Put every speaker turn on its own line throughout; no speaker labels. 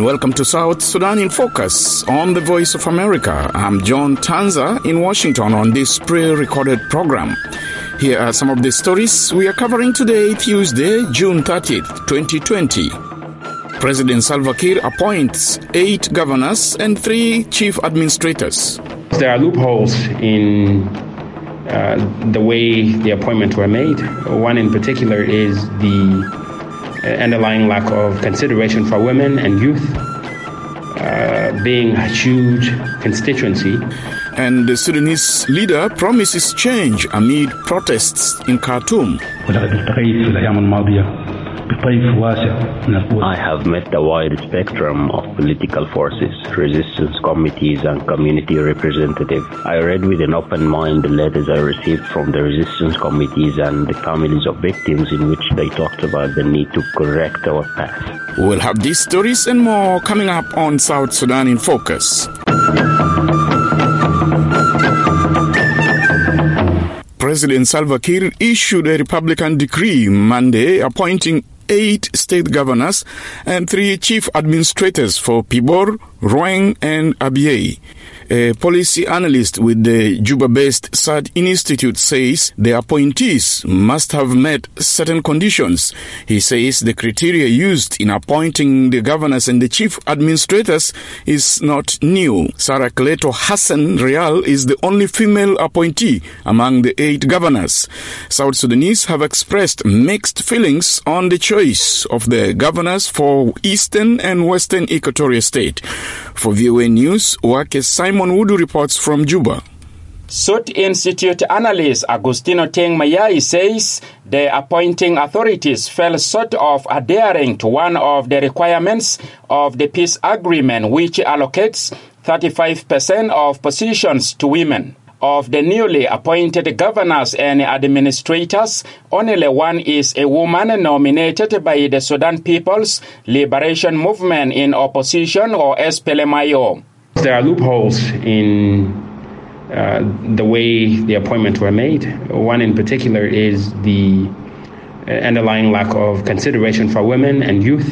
Welcome to South Sudan in Focus on the Voice of America. I'm John Tanza in Washington on this pre-recorded program. Here are some of the stories we are covering today, Tuesday, June 30th, 2020. President Salva Kiir appoints 8 governors and 3 chief administrators.
There are loopholes in the way the appointments were made. One in particular is the underlying lack of consideration for women and youth, being a huge constituency.
And the Sudanese leader promises change amid protests in Khartoum.
I have met a wide spectrum of political forces, resistance committees and community representatives. I read with an open mind the letters I received from the resistance committees and the families of victims in which they talked about the need to correct our path.
We'll have these stories and more coming up on South Sudan in Focus. President Salva Kiir issued a Republican decree Monday appointing 8 state governors and 3 chief administrators for Pibor, Roeng, and Abyei. A policy analyst with the Juba-based SAD Institute says the appointees must have met certain conditions. He says the criteria used in appointing the governors and the chief administrators is not new. Sarah Kleto Hassan Real is the only female appointee among the 8 governors. South Sudanese have expressed mixed feelings on the choice of the governors for Eastern and Western Equatoria State. For VOA News, Wake Simon Wudu reports from Juba.
SUT Institute analyst Agustino Teng Mayai says the appointing authorities fell short of adhering to one of the requirements of the peace agreement, which allocates 35% of positions to women. Of the newly appointed governors and administrators, only one is a woman nominated by the Sudan People's Liberation Movement in opposition, or SPLM-IO.
There are loopholes in the way the appointments were made. One in particular is the underlying lack of consideration for women and youth,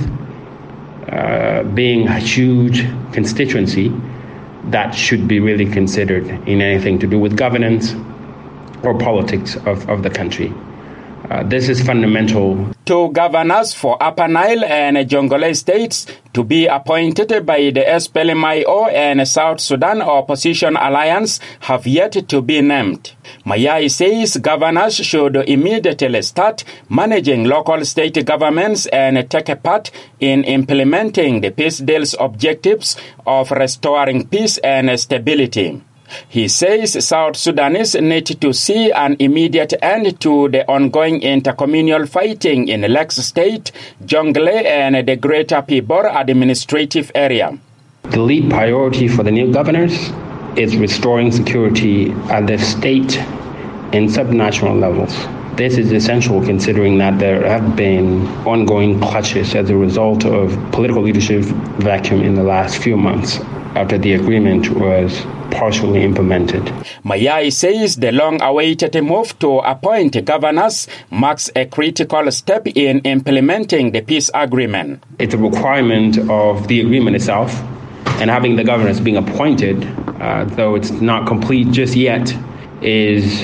being a huge constituency that should be really considered in anything to do with governance or politics of the country. This is fundamental.
2 governors for Upper Nile and Jonglei states to be appointed by the SPLM-IO and South Sudan Opposition Alliance have yet to be named. Mayai says governors should immediately start managing local state governments and take a part in implementing the peace deal's objectives of restoring peace and stability. He says South Sudanese need to see an immediate end to the ongoing intercommunal fighting in Lakes State, Jonglei, and the Greater Pibor administrative area.
The lead priority for the new governors is restoring security at the state and subnational levels. This is essential considering that there have been ongoing clashes as a result of political leadership vacuum in the last few months after the agreement was partially implemented.
Mayai says the long-awaited move to appoint governors marks a critical step in implementing the peace agreement.
It's a requirement of the agreement itself, and having the governors being appointed, though it's not complete just yet, is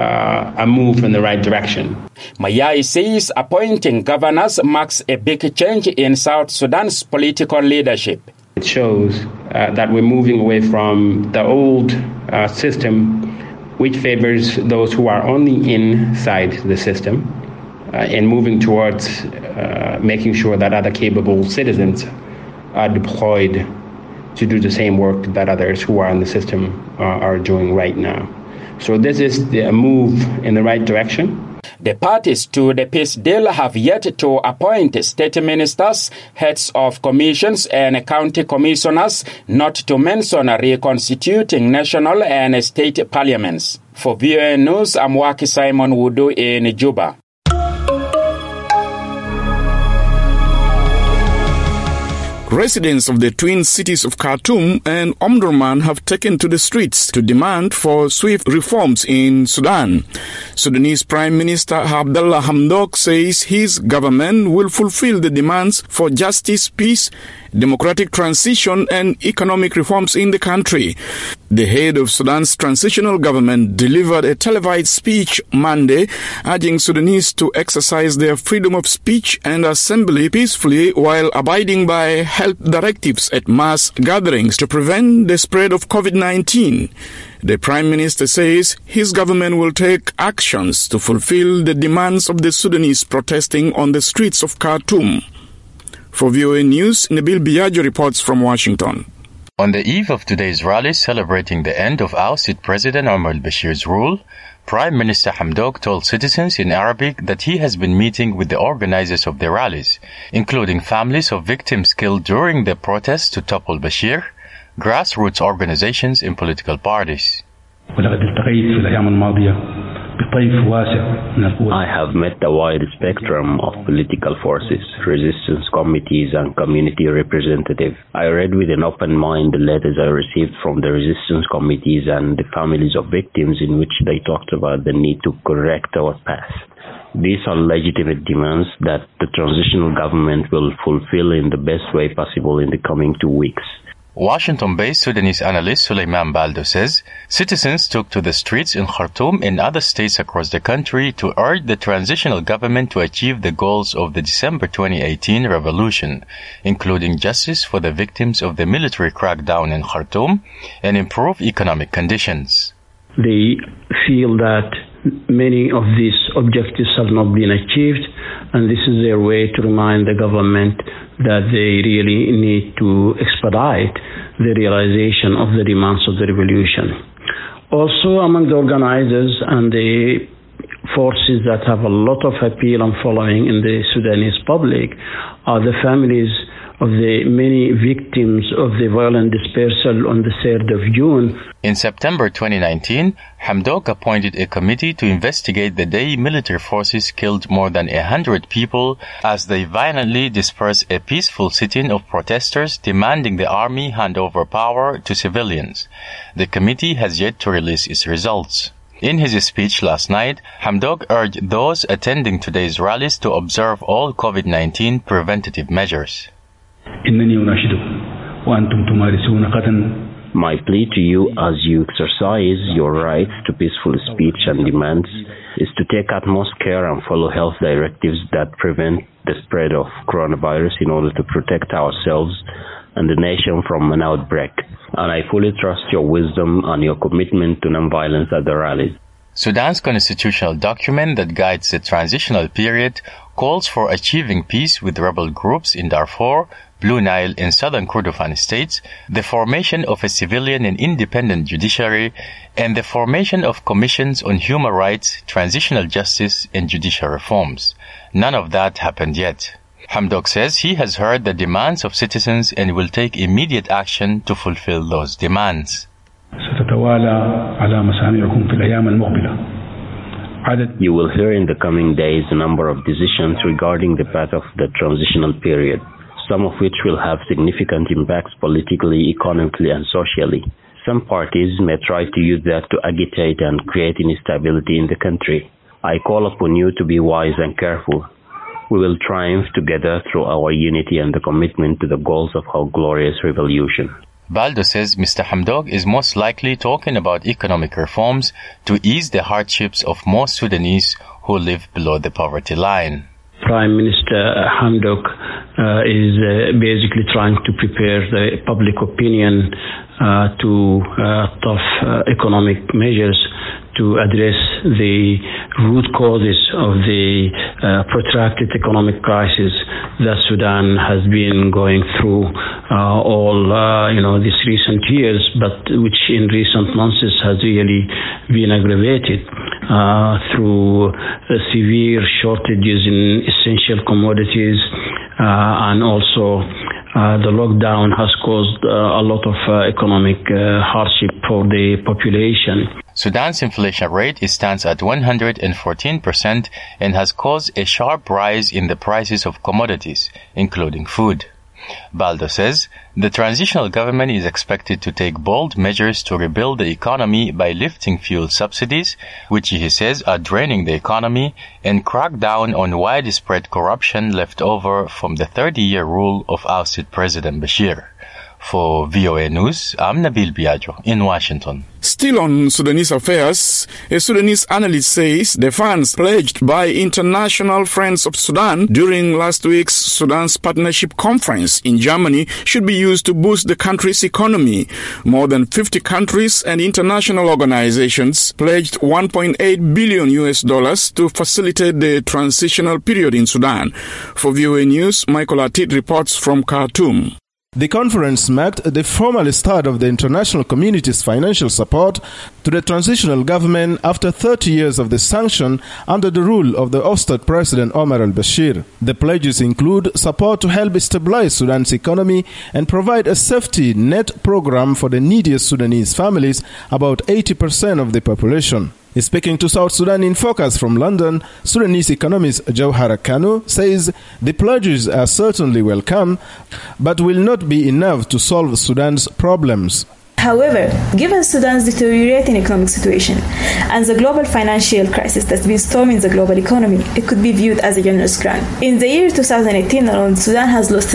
a move in the right direction.
Mayai says appointing governors marks a big change in South Sudan's political leadership.
It shows that we're moving away from the old system, which favors those who are only inside the system, and moving towards making sure that other capable citizens are deployed to do the same work that others who are in the system are doing right now. So this is a move in the right direction.
The parties to the peace deal have yet to appoint state ministers, heads of commissions, and county commissioners, not to mention reconstituting national and state parliaments. For VOA News, I'm Waki Simon Wudu in Juba.
Residents of the twin cities of Khartoum and Omdurman have taken to the streets to demand for swift reforms in Sudan. Sudanese Prime Minister Abdallah Hamdok says his government will fulfill the demands for justice, peace, democratic transition and economic reforms in the country. The head of Sudan's transitional government delivered a televised speech Monday, urging Sudanese to exercise their freedom of speech and assembly peacefully while abiding by health directives at mass gatherings to prevent the spread of COVID-19. The Prime Minister says his government will take actions to fulfill the demands of the Sudanese protesting on the streets of Khartoum. For VOA News, Nabil Biagio reports from Washington.
On the eve of today's rally celebrating the end of ousted President Omar al-Bashir's rule, Prime Minister Hamdok told citizens in Arabic that he has been meeting with the organizers of the rallies, including families of victims killed during the protests to topple Bashir, grassroots organizations and political parties.
I have met a wide spectrum of political forces, resistance committees and community representatives. I read with an open mind the letters I received from the resistance committees and the families of victims in which they talked about the need to correct our past. These are legitimate demands that the transitional government will fulfill in the best way possible in the coming 2 weeks.
Washington-based Sudanese analyst Suleiman Baldo says citizens took to the streets in Khartoum and other states across the country to urge the transitional government to achieve the goals of the December 2018 revolution, including justice for the victims of the military crackdown in Khartoum and improve economic conditions.
They feel that many of these objectives have not been achieved, and this is their way to remind the government that they really need to expedite the realization of the demands of the revolution. Also, among the organizers and the forces that have a lot of appeal and following in the Sudanese public are the families of the many victims of the violent dispersal on the 3rd of June.
In September 2019, Hamdok appointed a committee to investigate the day military forces killed more than 100 people as they violently dispersed a peaceful sit-in of protesters demanding the army hand over power to civilians. The committee has yet to release its results. In his speech last night, Hamdok urged those attending today's rallies to observe all COVID-19 preventative measures.
My plea to you as you exercise your rights to peaceful speech and demands is to take utmost care and follow health directives that prevent the spread of coronavirus in order to protect ourselves and the nation from an outbreak. And I fully trust your wisdom and your commitment to nonviolence at the rallies.
Sudan's constitutional document that guides the transitional period calls for achieving peace with rebel groups in Darfur, Blue Nile and southern Kordofan states, the formation of a civilian and independent judiciary, and the formation of commissions on human rights, transitional justice and judicial reforms. None of that happened yet. Hamdok says he has heard the demands of citizens and will take immediate action to fulfill those demands.
You will hear in the coming days a number of decisions regarding the path of the transitional period, some of which will have significant impacts politically, economically, and socially. Some parties may try to use that to agitate and create instability in the country. I call upon you to be wise and careful. We will triumph together through our unity and the commitment to the goals of our glorious revolution.
Baldo says Mr. Hamdok is most likely talking about economic reforms to ease the hardships of most Sudanese who live below the poverty line.
Prime Minister Hamdok is basically trying to prepare the public opinion to tough economic measures to address the root causes of the protracted economic crisis that Sudan has been going through these recent years, but which in recent months has really been aggravated through severe shortages in essential commodities, and also the lockdown has caused a lot of economic hardship for the population.
Sudan's inflation rate stands at 114% and has caused a sharp rise in the prices of commodities, including food. Baldo says the transitional government is expected to take bold measures to rebuild the economy by lifting fuel subsidies, which he says are draining the economy, and crack down on widespread corruption left over from the 30-year rule of ousted President Bashir. For VOA News, I'm Nabil Biagio in Washington.
Still on Sudanese affairs, a Sudanese analyst says the funds pledged by International Friends of Sudan during last week's Sudan's Partnership Conference in Germany should be used to boost the country's economy. More than 50 countries and international organizations pledged $1.8 billion to facilitate the transitional period in Sudan. For VOA News, Michael Atit reports from Khartoum.
The conference marked the formal start of the international community's financial support to the transitional government after 30 years of the sanction under the rule of the ousted President Omar al-Bashir. The pledges include support to help stabilize Sudan's economy and provide a safety net program for the neediest Sudanese families, about 80% of the population. Speaking to South Sudan in Focus from London, Sudanese economist Jawhara Kanu says the pledges are certainly welcome, but will not be enough to solve Sudan's problems.
However, given Sudan's deteriorating economic situation and the global financial crisis that's been storming the global economy, it could be viewed as a generous grant. In the year 2018 alone, Sudan has lost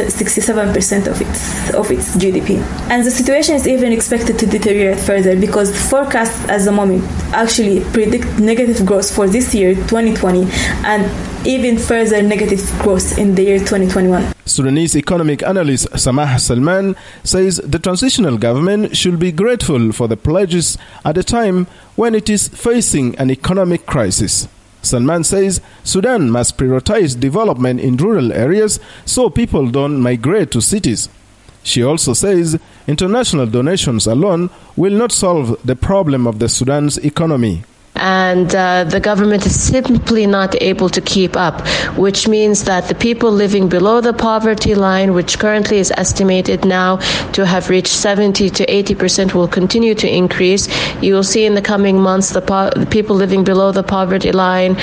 67% of its GDP. And the situation is even expected to deteriorate further because forecasts at the moment actually predict negative growth for this year, 2020, and even further negative growth in the year 2021.
Sudanese economic analyst Samah Salman says the transitional government should be grateful for the pledges at a time when it is facing an economic crisis. Salman says Sudan must prioritize development in rural areas so people don't migrate to cities. She also says international donations alone will not solve the problem of the Sudan's economy.
And the government is simply not able to keep up, which means that the people living below the poverty line, which currently is estimated now to have reached 70 to 80%, will continue to increase. You will see in the coming months the people living below the poverty line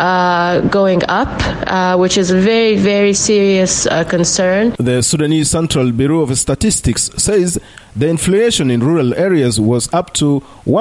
going up, which is a very, very serious concern.
The Sudanese Central Bureau of Statistics says the inflation in rural areas was up to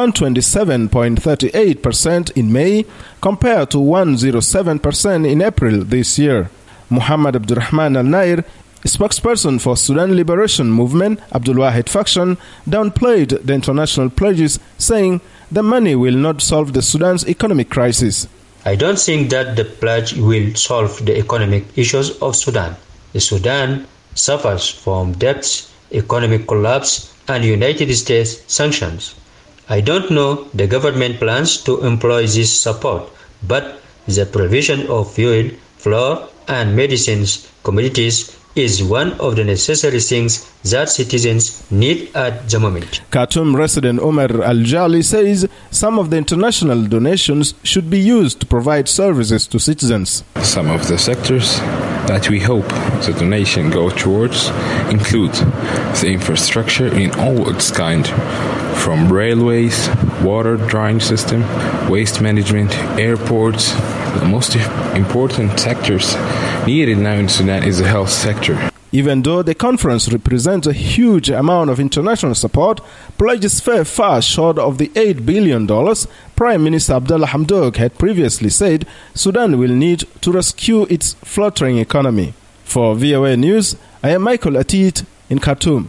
127.38% in May compared to 107% in April this year. Muhammad Abdurrahman Al-Nair, spokesperson for Sudan Liberation Movement, Abdul Wahid faction, downplayed the international pledges, saying the money will not solve the Sudan's economic crisis.
I don't think that the pledge will solve the economic issues of Sudan. The Sudan suffers from debts, economic collapse, and United States sanctions. I don't know the government plans to employ this support, but the provision of fuel, flour, and medicines commodities is one of the necessary things that citizens need at the moment.
Khartoum resident Omar Al-Jali says some of the international donations should be used to provide services to citizens.
Some of the sectors that we hope the donation go towards include the infrastructure in all its kind, from railways, water drawing system, waste management, airports. The most important sectors needed now in Sudan is the health sector.
Even though the conference represents a huge amount of international support, pledges fell far short of the $8 billion Prime Minister Abdallah Hamdok had previously said Sudan will need to rescue its fluttering economy. For VOA News, I am Michael Atit in Khartoum.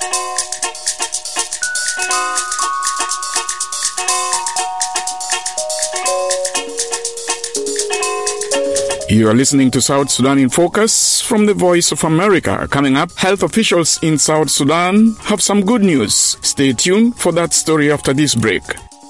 You are listening to South Sudan in Focus from the Voice of America. Coming up, health officials in South Sudan have some good news. Stay tuned for that story after this break.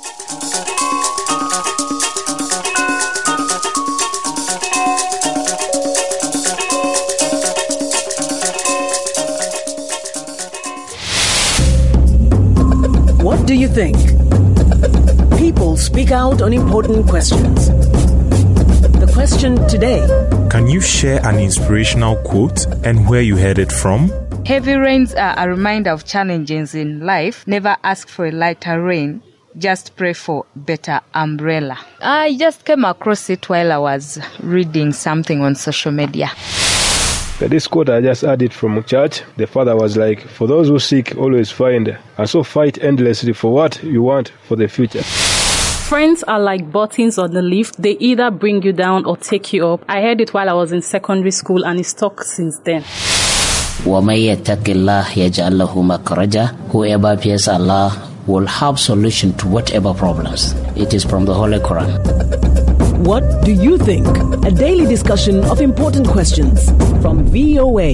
What do you think? People speak out on important questions. The question today:
can you share an inspirational quote and where you heard it from?
Heavy rains are a reminder of challenges in life. Never ask for a lighter rain. Just pray for better umbrella. I just came across it while I was reading something on social media.
This quote I just added from church. The father was like, for those who seek, always find. And so fight endlessly for what you want for the future.
Friends are like buttons on the lift. They either bring you down or take you up. I heard it while I was in secondary school and it's stuck since then.
وَمَن يَتَّقِ اللَّهَ يَجْعَل لَّهُ مَخْرَجًا. Whoever fears Allah will have solution to whatever problems. It is from the Holy Quran.
What do you think? A daily discussion of important questions from VOA.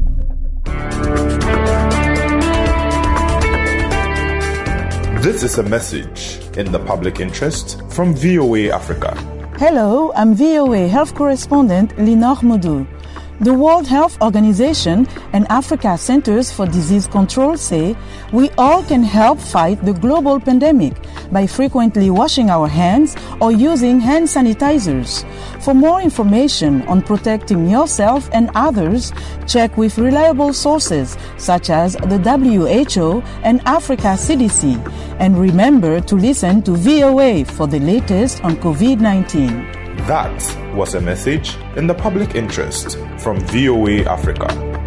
This is a message in the public interest from VOA Africa.
Hello, I'm VOA Health Correspondent Linor Moudou. The World Health Organization and Africa Centers for Disease Control say we all can help fight the global pandemic by frequently washing our hands or using hand sanitizers. For more information on protecting yourself and others, check with reliable sources such as the WHO and Africa CDC. And remember to listen to VOA for the latest on COVID-19.
That was a message in the public interest from VOA Africa.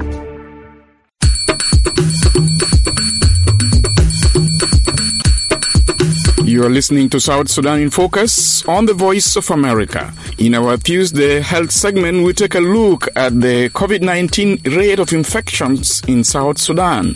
You are listening to South Sudan in Focus on the Voice of America. In our Tuesday Health segment, we take a look at the COVID-19 rate of infections in South Sudan.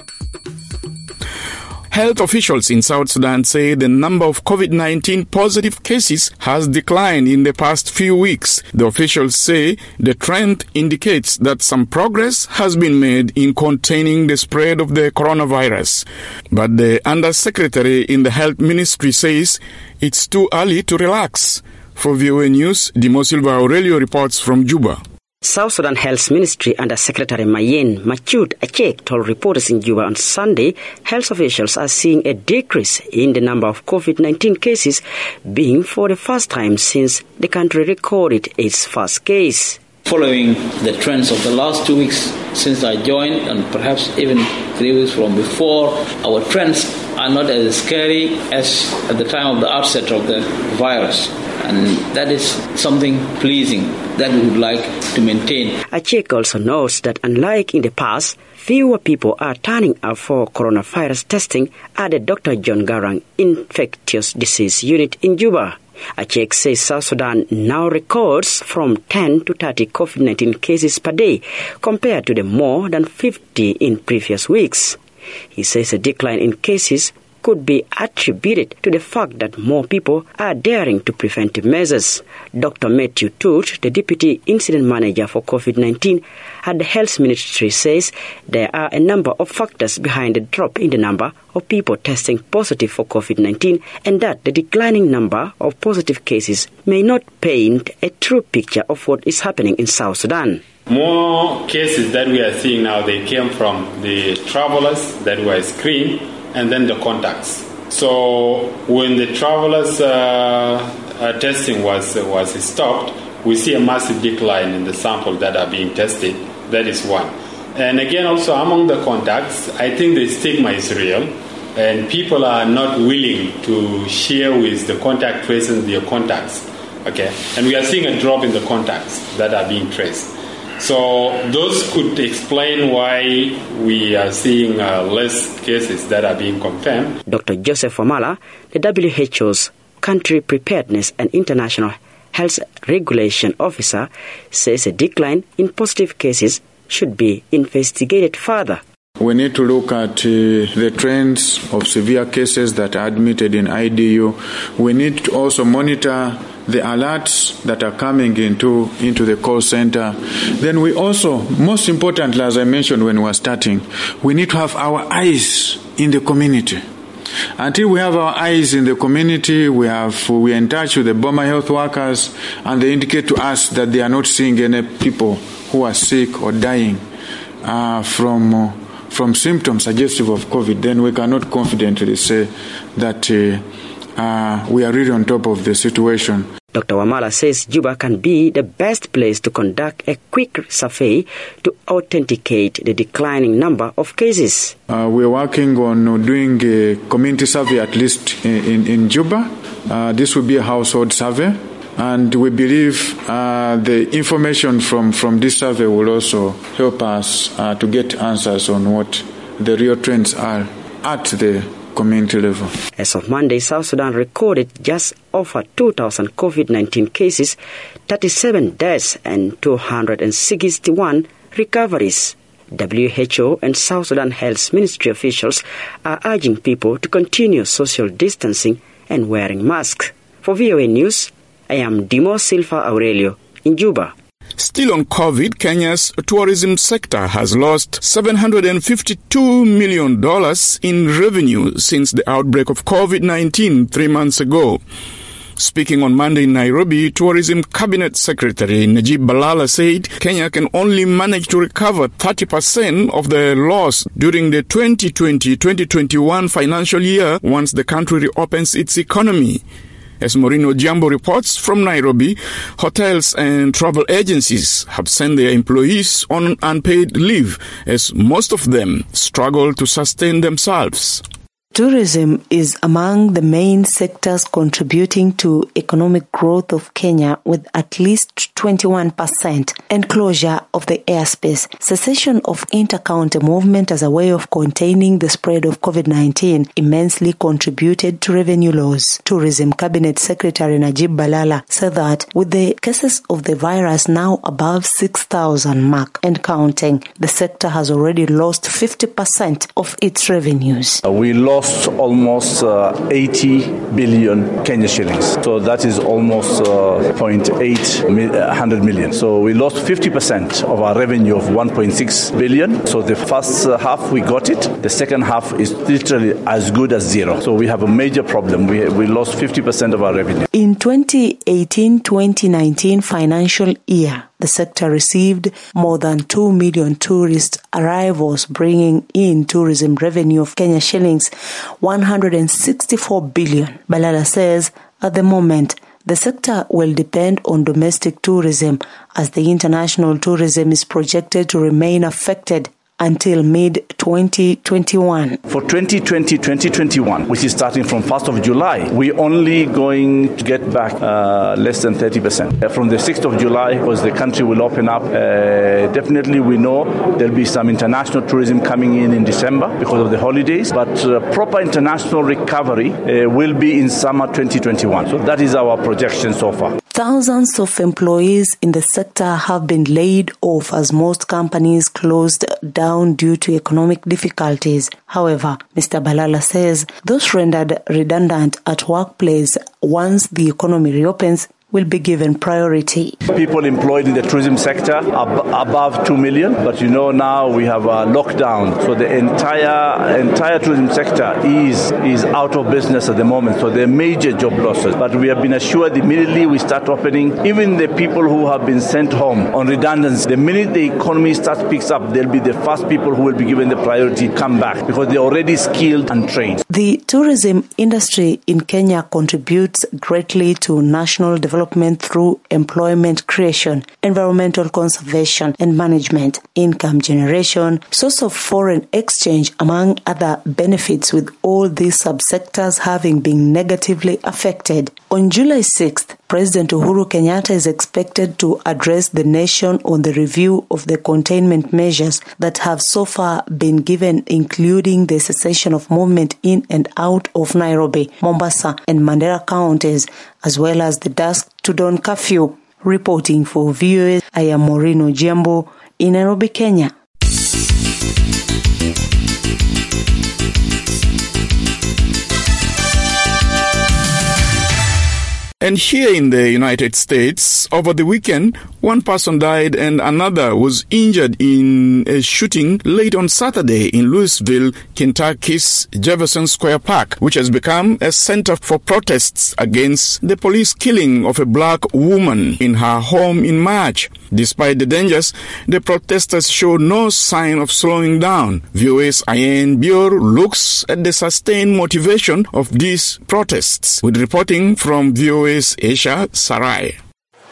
Health officials in South Sudan say the number of COVID-19 positive cases has declined in the past few weeks. The officials say the trend indicates that some progress has been made in containing the spread of the coronavirus. But the Undersecretary in the Health Ministry says it's too early to relax. For VOA News, Dimo Silva Aurelio reports from Juba.
South Sudan Health Ministry Under Secretary Mayen Machud Achek told reporters in Juba on Sunday health officials are seeing a decrease in the number of COVID-19 cases, being for the first time since the country recorded its first case.
Following the trends of the last 2 weeks since I joined, and perhaps even 3 weeks from before, our trends are not as scary as at the time of the outset of the virus. And that is something pleasing that we would like to maintain.
Achek also notes that unlike in the past, fewer people are turning up for coronavirus testing at the Dr. John Garang Infectious Disease Unit in Juba. Achek says South Sudan now records from 10 to 30 COVID-19 cases per day, compared to the more than 50 in previous weeks. He says a decline in cases could be attributed to the fact that more people are adhering to preventive measures. Dr. Matthew Toot, the Deputy Incident Manager for COVID-19 at the Health Ministry, says there are a number of factors behind the drop in the number of people testing positive for COVID-19, and that the declining number of positive cases may not paint a true picture of what is happening in South Sudan.
More cases that we are seeing now, they came from the travelers that were screened and then the contacts. So when the travelers testing was stopped, we see a massive decline in the samples that are being tested. That is one. And again, also among the contacts, I think the stigma is real, and people are not willing to share with the contact tracing their contacts. Okay, and we are seeing a drop in the contacts that are being traced. So those could explain why we are seeing less cases that are being confirmed.
Dr. Joseph Wamala, the WHO's Country Preparedness and International Health Regulation Officer, says a decline in positive cases should be investigated further.
We need to look at the trends of severe cases that are admitted in IDU. We need to also monitor the alerts that are coming into the call center. Then we also, most importantly, as I mentioned when we were starting, we need to have our eyes in the community. Until we have our eyes in the community, we are in touch with the Boma health workers, and they indicate to us that they are not seeing any people who are sick or dying from symptoms suggestive of COVID. Then we cannot confidently say that we are really on top of the situation.
Dr. Wamala says Juba can be the best place to conduct a quick survey to authenticate the declining number of cases.
We are working on doing a community survey, at least in Juba. This will be a household survey. And we believe the information from this survey will also help us to get answers on what the real trends are at the community level.
As of Monday, South Sudan recorded just over 2,000 COVID-19 cases, 37 deaths and 261 recoveries. WHO and South Sudan Health Ministry officials are urging people to continue social distancing and wearing masks. For VOA News, I am Dimo Silva Aurelio in Juba.
Still on COVID, Kenya's tourism sector has lost $752 million in revenue since the outbreak of COVID-19 3 months ago. Speaking on Monday in Nairobi, Tourism Cabinet Secretary Najib Balala said Kenya can only manage to recover 30% of the loss during the 2020-2021 financial year once the country reopens its economy. As Morino Jambo reports from Nairobi, hotels and travel agencies have sent their employees on unpaid leave as most of them struggle to sustain themselves.
Tourism is among the main sectors contributing to economic growth of Kenya with at least 21%, and closure of the airspace, cessation of inter-county movement as a way of containing the spread of COVID-19 immensely contributed to revenue loss. Tourism Cabinet Secretary Najib Balala said that with the cases of the virus now above 6,000 mark and counting, the sector has already lost 50% of its revenues.
We lost almost 80 billion Kenya shillings. So that is almost 0.8 million. So we lost 50% of our revenue of 1.6 billion. So the first half we got it. The second half is literally as good as zero. So we have a major problem. We lost 50% of our revenue.
In 2018-2019 financial year, the sector received more than 2 million tourist arrivals, bringing in tourism revenue of Kenya shillings 164 billion. Balala says at the moment, the sector will depend on domestic tourism as the international tourism is projected to remain affected until mid-2021.
For 2020-2021, which is starting from 1st of July, we're only going to get back less than 30%. From the 6th of July, because the country will open up, definitely we know there'll be some international tourism coming in December because of the holidays, but proper international recovery will be in summer 2021. So that is our projection so far.
Thousands of employees in the sector have been laid off as most companies closed down due to economic difficulties. However, Mr. Balala says those rendered redundant at workplace once the economy reopens will be given priority.
People employed in the tourism sector are above 2 million, but now we have a lockdown, so the entire tourism sector is out of business at the moment, so there are major job losses. But we have been assured immediately we start opening, even the people who have been sent home on redundancy, the minute the economy picks up, they'll be the first people who will be given the priority to come back because they're already skilled and trained.
The tourism industry in Kenya contributes greatly to national development through employment creation, environmental conservation and management, income generation, source of foreign exchange, among other benefits, with all these subsectors having been negatively affected. On July 6th, President Uhuru Kenyatta is expected to address the nation on the review of the containment measures that have so far been given, including the cessation of movement in and out of Nairobi, Mombasa and Mandera counties, as well as the dusk to dawn curfew. Reporting for VOA, I am Morino Jambo in Nairobi, Kenya.
And here in the United States, over the weekend, one person died and another was injured in a shooting late on Saturday in Louisville, Kentucky's Jefferson Square Park, which has become a center for protests against the police killing of a black woman in her home in March. Despite the dangers, the protesters show no sign of slowing down. VOA's Ayen Bior looks at the sustained motivation of these protests, with reporting from VOA's Asia Sarai.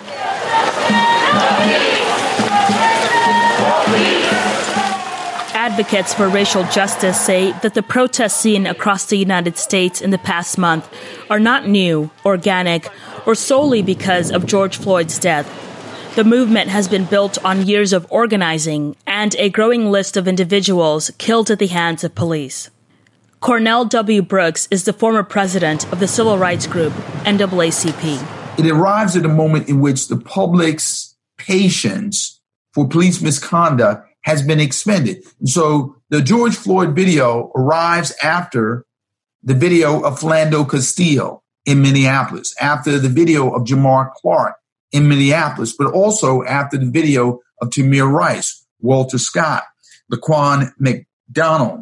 At
Advocates for racial justice say that the protests seen across the United States in the past month are not new, organic, or solely because of George Floyd's death. The movement has been built on years of organizing and a growing list of individuals killed at the hands of police. Cornell W. Brooks is the former president of the civil rights group NAACP.
It arrives at a moment in which the public's patience for police misconduct has been expended. And so the George Floyd video arrives after the video of Philando Castile in Minneapolis, after the video of Jamar Clark in Minneapolis, but also after the video of Tamir Rice, Walter Scott, Laquan McDonald.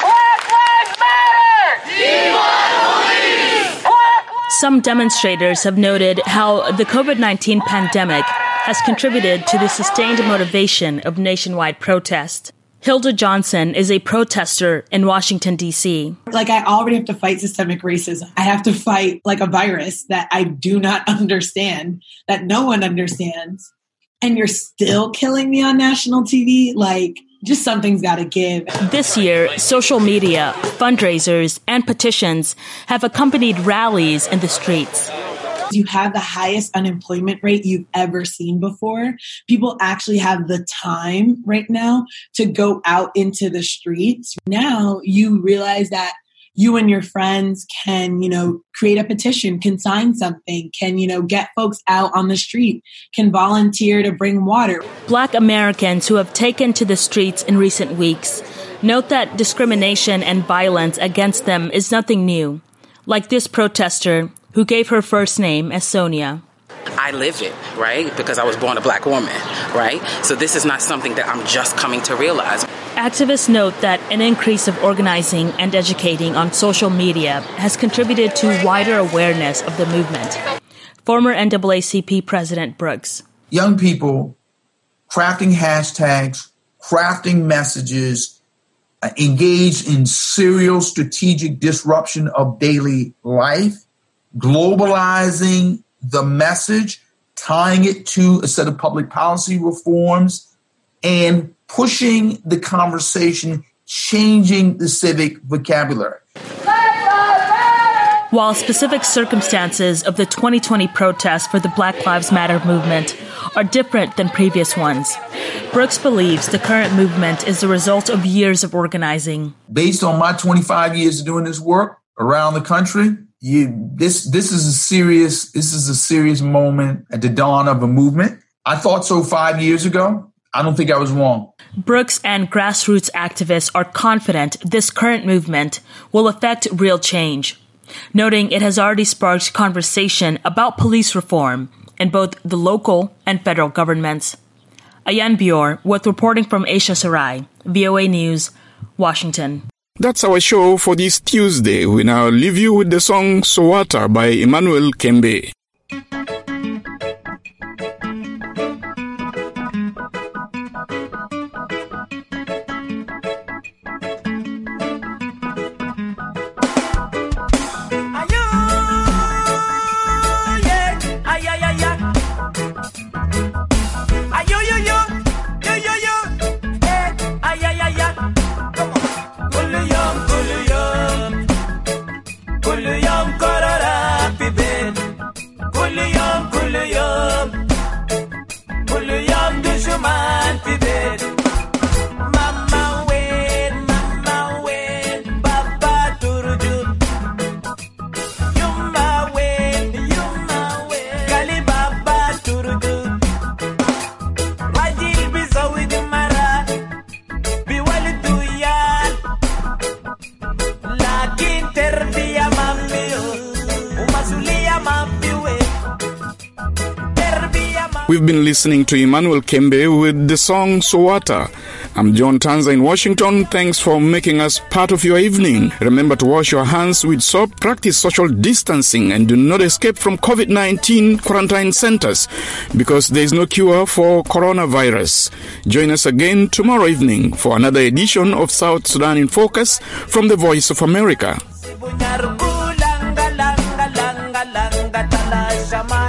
Some demonstrators have noted how the COVID-19 pandemic has contributed to the sustained motivation of nationwide protest. Hilda Johnson is a protester in Washington, D.C.
I already have to fight systemic racism. I have to fight a virus that I do not understand, that no one understands. And you're still killing me on national TV? Just something's got to give.
This year, social media, fundraisers, and petitions have accompanied rallies in the streets.
You have the highest unemployment rate you've ever seen before. People actually have the time right now to go out into the streets. Now you realize that you and your friends can, create a petition, can sign something, can, get folks out on the street, can volunteer to bring water.
Black Americans who have taken to the streets in recent weeks note that discrimination and violence against them is nothing new, like this protester who gave her first name as Sonia.
I live it, right? Because I was born a Black woman, right? So this is not something that I'm just coming to realize.
Activists note that an increase of organizing and educating on social media has contributed to wider awareness of the movement. Former NAACP President Brooks.
Young people crafting hashtags, crafting messages, engaged in serial strategic disruption of daily life, globalizing the message, tying it to a set of public policy reforms, and pushing the conversation, changing the civic vocabulary.
While specific circumstances of the 2020 protests for the Black Lives Matter movement are different than previous ones, Brooks believes the current movement is the result of years of organizing.
Based on my 25 years of doing this work around the country, this is a serious moment at the dawn of a movement. I thought so 5 years ago. I don't think I was wrong.
Brooks and grassroots activists are confident this current movement will affect real change, noting it has already sparked conversation about police reform in both the local and federal governments. Ayan Bior with reporting from Asia Sarai, VOA News, Washington.
That's our show for this Tuesday. We now leave you with the song Sowata by Emmanuel Kembe. We've been listening to Emmanuel Kembe with the song Sowata. I'm John Tanza in Washington. Thanks for making us part of your evening. Remember to wash your hands with soap, practice social distancing, and do not escape from COVID-19 quarantine centers because there is no cure for coronavirus. Join us again tomorrow evening for another edition of South Sudan in Focus from the Voice of America.